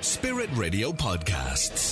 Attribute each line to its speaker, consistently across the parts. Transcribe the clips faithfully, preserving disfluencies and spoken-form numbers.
Speaker 1: Spirit Radio Podcasts.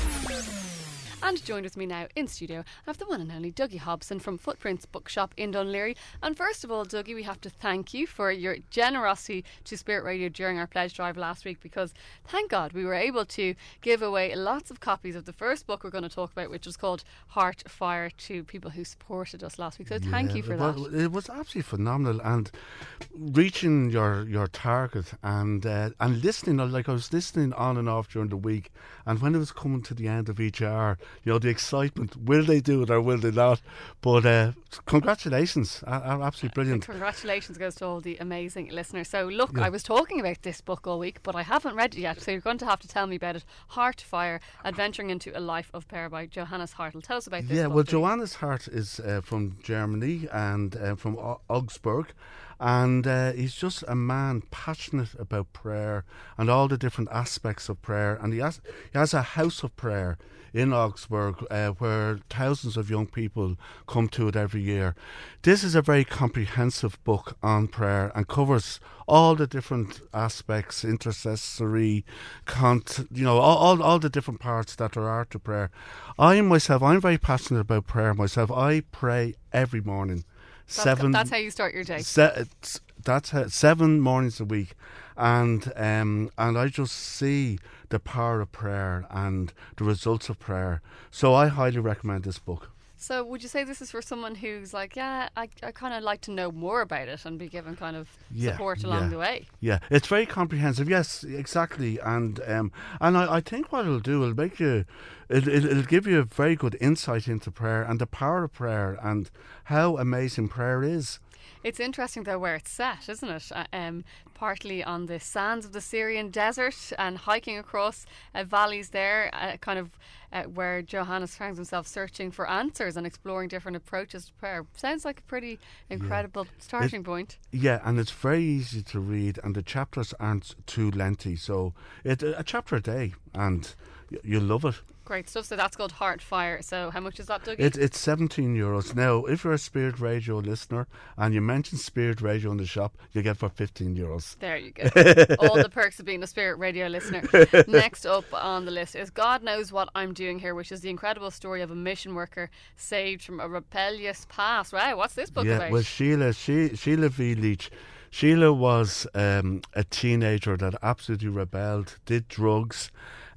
Speaker 2: And joined with me now in studio, I have the one and only Dougie Hobson from Footprints Bookshop in Dunleary. And first of all, Dougie, we have to thank you for your generosity to Spirit Radio during our pledge drive last week, because thank God we were able to give away lots of copies of the first book we're going to talk about, which was called Heart Fire, to people who supported us last week. So
Speaker 3: yeah,
Speaker 2: thank you for
Speaker 3: well,
Speaker 2: that.
Speaker 3: It was absolutely phenomenal, and reaching your, your target and uh, and listening, like I was listening on and off during the week, and when it was coming to the end of each hour, you know, the excitement, will they do it or will they not? But uh, congratulations, uh, absolutely brilliant.
Speaker 2: Congratulations goes to all the amazing listeners. So look,
Speaker 3: Yeah.
Speaker 2: I was talking about this book all week, but I haven't read it yet, so you're going to have to tell me about it. Heart Fire, Adventuring into a Life of Prayer by Johannes Hartl. Tell us about this
Speaker 3: Yeah,
Speaker 2: book,
Speaker 3: well,
Speaker 2: please.
Speaker 3: Johannes Hart is uh, from Germany and uh, from O- Augsburg. And uh, he's just a man passionate about prayer and all the different aspects of prayer. And he has, he has a house of prayer in Augsburg uh, where thousands of young people come to it every year. This is a very comprehensive book on prayer and covers all the different aspects, intercessory, cont- you know, all, all, all the different parts that there are to prayer. I myself, I'm very passionate about prayer myself. I pray every morning.
Speaker 2: That's,
Speaker 3: Seven.
Speaker 2: that's how you start your day.
Speaker 3: Se- that's how, seven mornings a week, and um, and I just see the power of prayer and the results of prayer. So I highly recommend this book.
Speaker 2: So would you say this is for someone who's like, yeah, I, I kind of like to know more about it and be given kind of
Speaker 3: Yeah,
Speaker 2: support along
Speaker 3: yeah.
Speaker 2: the way?
Speaker 3: Yeah, it's very comprehensive. Yes, exactly, and um, and I, I think what it'll do, it'll make you, it, it, it'll give you a very good insight into prayer and the power of prayer and how amazing prayer is.
Speaker 2: It's interesting though where it's set, isn't it? Uh, um, partly on the sands of the Syrian desert and hiking across uh, valleys there, uh, kind of uh, where Johannes finds himself searching for answers and exploring different approaches to prayer. Sounds like a pretty incredible yeah. starting
Speaker 3: it,
Speaker 2: point.
Speaker 3: Yeah, and it's very easy to read, and the chapters aren't too lengthy. So it a chapter a day, and y- you'll love it.
Speaker 2: Great stuff. So that's called Heart Fire. So how much is that, Dougie?
Speaker 3: It, it's seventeen euros. Now, if you're a Spirit Radio listener and you mention Spirit Radio in the shop, you get for fifteen euros.
Speaker 2: There you go. All the perks of being a Spirit Radio listener. Next up on the list is God Knows What I'm Doing Here, which is the incredible story of a mission worker saved from a rebellious past. Wow, what's this book
Speaker 3: yeah,
Speaker 2: about?
Speaker 3: well, Sheila, she, Sheila V. Leach. Sheila was um, a teenager that absolutely rebelled, did drugs.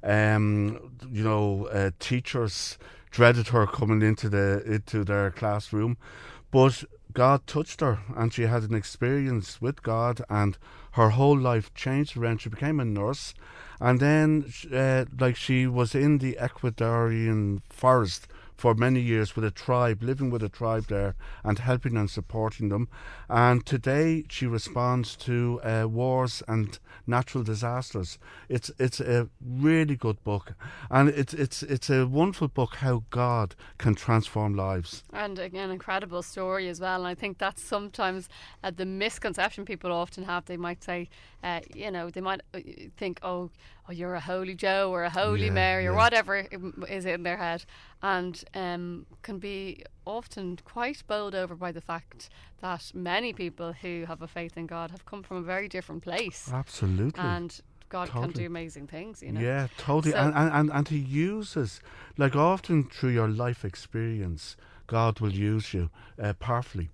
Speaker 3: Um, you know, uh, teachers dreaded her coming into the into their classroom, but God touched her, and she had an experience with God, and her whole life changed around. She became a nurse, and then, uh, like, she was in the Ecuadorian forest for many years with a tribe, living with a tribe there and helping and supporting them. And today she responds to uh, wars and natural disasters. It's it's a really good book, and it's it's it's a wonderful book how God can transform lives.
Speaker 2: And again, incredible story as well. And I think that's sometimes uh, the misconception people often have. They might say, uh, you know, they might uh, think, oh, oh, you're a holy Joe or a holy
Speaker 3: Yeah,
Speaker 2: Mary or
Speaker 3: yeah.
Speaker 2: whatever is in their head, and um, can be often quite bowled over by the fact that many people who have a faith in God have come from a very different place.
Speaker 3: Absolutely.
Speaker 2: And God
Speaker 3: Totally.
Speaker 2: can do amazing things, you know.
Speaker 3: Yeah, totally.
Speaker 2: So-
Speaker 3: and, and, and, and he uses, like often through your life experience, God will use you uh, powerfully.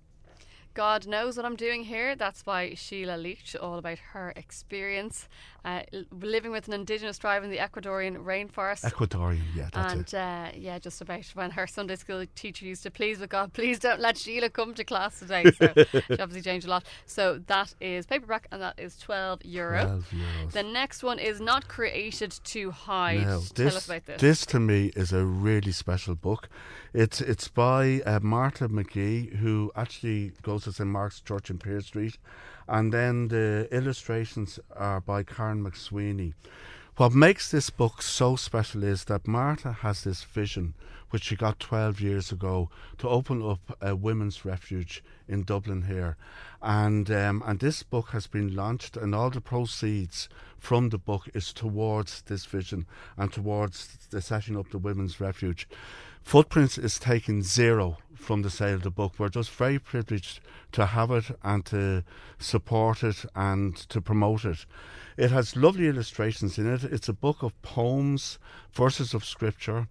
Speaker 2: God Knows What I'm Doing Here. That's by Sheila Leach, all about her experience uh, l- living with an indigenous tribe in the Ecuadorian rainforest.
Speaker 3: Ecuadorian, yeah, that's
Speaker 2: and
Speaker 3: it.
Speaker 2: uh, yeah, just about when her Sunday school teacher used to please with God, please don't let Sheila come to class today. So she obviously changed a lot. So that is paperback, and that is twelve euro.
Speaker 3: twelve euros.
Speaker 2: The next one is Not Created to Hide.
Speaker 3: Now,
Speaker 2: Tell
Speaker 3: this,
Speaker 2: us about this.
Speaker 3: This to me is a really special book. It's it's by uh, Martha McGee, who actually goes to Saint Mark's Church in Pearse Street, and then the illustrations are by Karen McSweeney. What makes this book so special is that Martha has this vision, which she got twelve years ago, to open up a women's refuge in Dublin here. And um, and this book has been launched, and all the proceeds from the book is towards this vision and towards the setting up the women's refuge. Footprints is taking zero from the sale of the book. We're just very privileged to have it and to support it and to promote it. It has lovely illustrations in it. It's a book of poems, verses of scripture,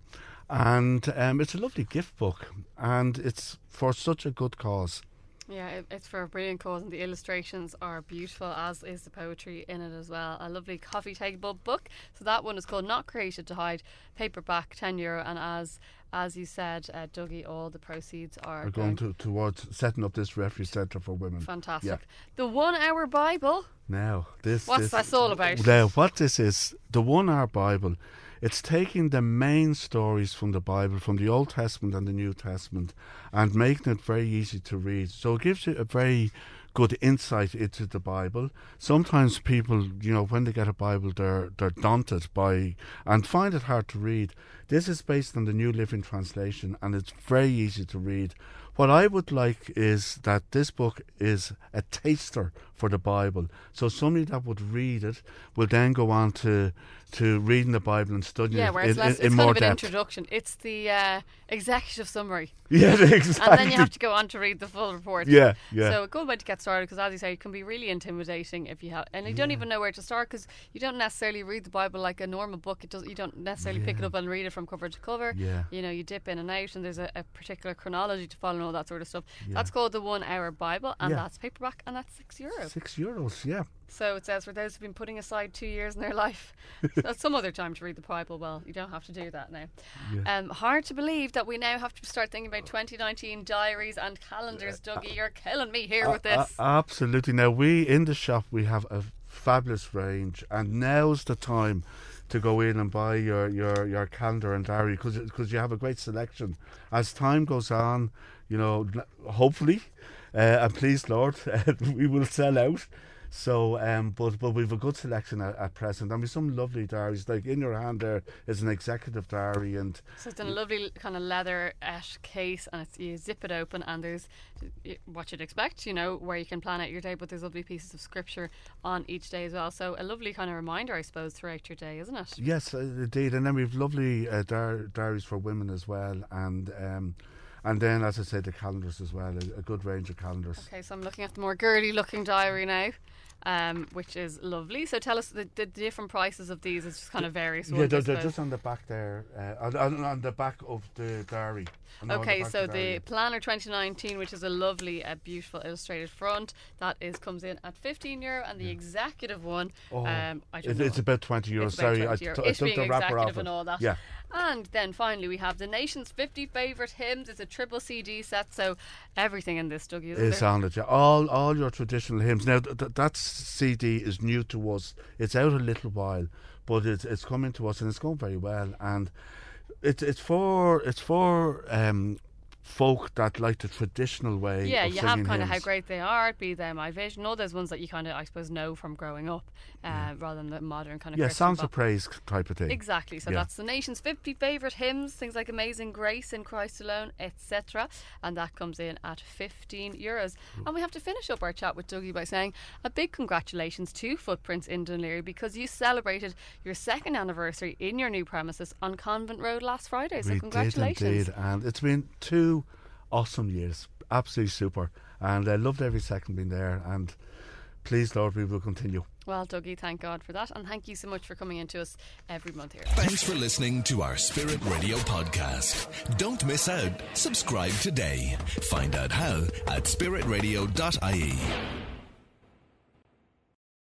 Speaker 3: and um, it's a lovely gift book, and it's for such a good cause.
Speaker 2: Yeah, it, it's for a brilliant cause, and the illustrations are beautiful, as is the poetry in it as well. A lovely coffee table book. So that one is called Not Created to Hide, paperback, ten euro, and as as you said, uh, Dougie, all the proceeds are,
Speaker 3: are going, going to, towards setting up this refuge centre for women.
Speaker 2: Fantastic.
Speaker 3: Yeah.
Speaker 2: The One Hour Bible.
Speaker 3: Now, this
Speaker 2: what's
Speaker 3: this,
Speaker 2: that all about?
Speaker 3: Now, what this is, the One Hour Bible. It's taking the main stories from the Bible, from the Old Testament and the New Testament, and making it very easy to read. So it gives you a very good insight into the Bible. Sometimes people, you know, when they get a Bible, they're they're daunted by and find it hard to read. This is based on the New Living Translation, and it's very easy to read. What I would like is that this book is a taster for the Bible. So somebody that would read it will then go on to to reading the Bible and studying
Speaker 2: yeah,
Speaker 3: it
Speaker 2: where
Speaker 3: in,
Speaker 2: it's, less,
Speaker 3: in, in
Speaker 2: it's
Speaker 3: more
Speaker 2: kind of an
Speaker 3: depth.
Speaker 2: introduction. It's the uh, executive summary.
Speaker 3: Yeah, exactly.
Speaker 2: And then you have to go on to read the full report.
Speaker 3: Yeah, yeah.
Speaker 2: So a good way to get started, because as you say, it can be really intimidating if you have, and you don't
Speaker 3: Yeah.
Speaker 2: even know where to start, because you don't necessarily read the Bible like a normal book. It does. You don't necessarily pick it
Speaker 3: Yeah.
Speaker 2: up and read it from cover to cover.
Speaker 3: Yeah.
Speaker 2: You know, you dip in and out, and there's a, a particular chronology to follow and all that sort of stuff.
Speaker 3: Yeah.
Speaker 2: That's called the One Hour Bible, and
Speaker 3: Yeah.
Speaker 2: that's paperback, and that's six euros.
Speaker 3: Six euros, yeah.
Speaker 2: So it says for those who've been putting aside two years in their life, that's some other time to read the Bible. Well, you don't have to do that now.
Speaker 3: Yeah.
Speaker 2: Um, hard to believe that we now have to start thinking about twenty nineteen diaries and calendars. Dougie, you're killing me here with
Speaker 3: A-
Speaker 2: this.
Speaker 3: a- absolutely. Now, we in the shop, we have a fabulous range, and now's the time to go in and buy your, your, your calendar and diary, because you have a great selection. As time goes on, you know, hopefully, uh, and please Lord, we will sell out. So, um, but but we've a good selection at, at present, and we've some lovely diaries. Like in your hand there is an executive diary, and
Speaker 2: So it's in a lovely kind of leather case, and it's, you zip it open, and there's y- what you'd expect, you know, where you can plan out your day, but there's lovely pieces of scripture on each day as well. So a lovely kind of reminder, I suppose, throughout your day, isn't it?
Speaker 3: yes, uh, indeed. And then we've lovely uh, dar- diaries for women as well, and um, and then, as I said, the calendars as well. A, a good range of calendars.
Speaker 2: Okay, so I'm looking at the more girly looking diary now, um, which is lovely. So tell us the, the different prices of these. It's just kind of various
Speaker 3: Yeah,
Speaker 2: ones,
Speaker 3: they're,
Speaker 2: I
Speaker 3: they're
Speaker 2: suppose.
Speaker 3: just on the back there, uh, on, on, on the back of the diary. No, on
Speaker 2: Okay,
Speaker 3: back
Speaker 2: so
Speaker 3: of
Speaker 2: the
Speaker 3: diary.
Speaker 2: Planner twenty nineteen, which is a lovely, uh, beautiful illustrated front, that is comes in at fifteen euro, and the executive one,
Speaker 3: Oh,
Speaker 2: um, I don't
Speaker 3: it,
Speaker 2: know.
Speaker 3: it's about twenty euros.
Speaker 2: It's about
Speaker 3: Sorry, I,
Speaker 2: twenty
Speaker 3: t-
Speaker 2: euro.
Speaker 3: I
Speaker 2: It
Speaker 3: took
Speaker 2: being
Speaker 3: the wrapper
Speaker 2: executive
Speaker 3: off
Speaker 2: and
Speaker 3: it.
Speaker 2: all that.
Speaker 3: Yeah.
Speaker 2: And then finally we have the nation's fifty favourite hymns. It's a triple C D set, so everything in this, Dougie, isn't
Speaker 3: It's
Speaker 2: there?
Speaker 3: on it, yeah. All, all your traditional hymns. Now, th- th- that C D is new to us. It's out a little while, but it's it's coming to us, and it's going very well. And it's it's for it's for um, folk that like the traditional way.
Speaker 2: Yeah,
Speaker 3: of
Speaker 2: you have
Speaker 3: singing
Speaker 2: kind of how
Speaker 3: hymns.
Speaker 2: great they are, be them My Vision, all those ones that you kind of, I suppose, know from growing up, uh, rather than the modern kind of
Speaker 3: Yeah,
Speaker 2: Christian
Speaker 3: songs
Speaker 2: pop.
Speaker 3: of praise type of thing.
Speaker 2: Exactly. So
Speaker 3: Yeah.
Speaker 2: that's the nation's fifty favourite hymns, things like Amazing Grace, In Christ Alone, et cetera. And that comes in at fifteen euros. And we have to finish up our chat with Dougie by saying a big congratulations to Footprints in Dunleary, because you celebrated your second anniversary in your new premises on Convent Road last Friday. So
Speaker 3: we
Speaker 2: congratulations.
Speaker 3: did indeed, and it's been two awesome years, absolutely super, and I loved every second being there. And please, Lord, we will continue.
Speaker 2: Well, Dougie, thank God for that. And thank you so much for coming into us every month here.
Speaker 1: Thanks for listening to our Spirit Radio podcast. Don't miss out. Subscribe today. Find out how at spirit radio dot I E.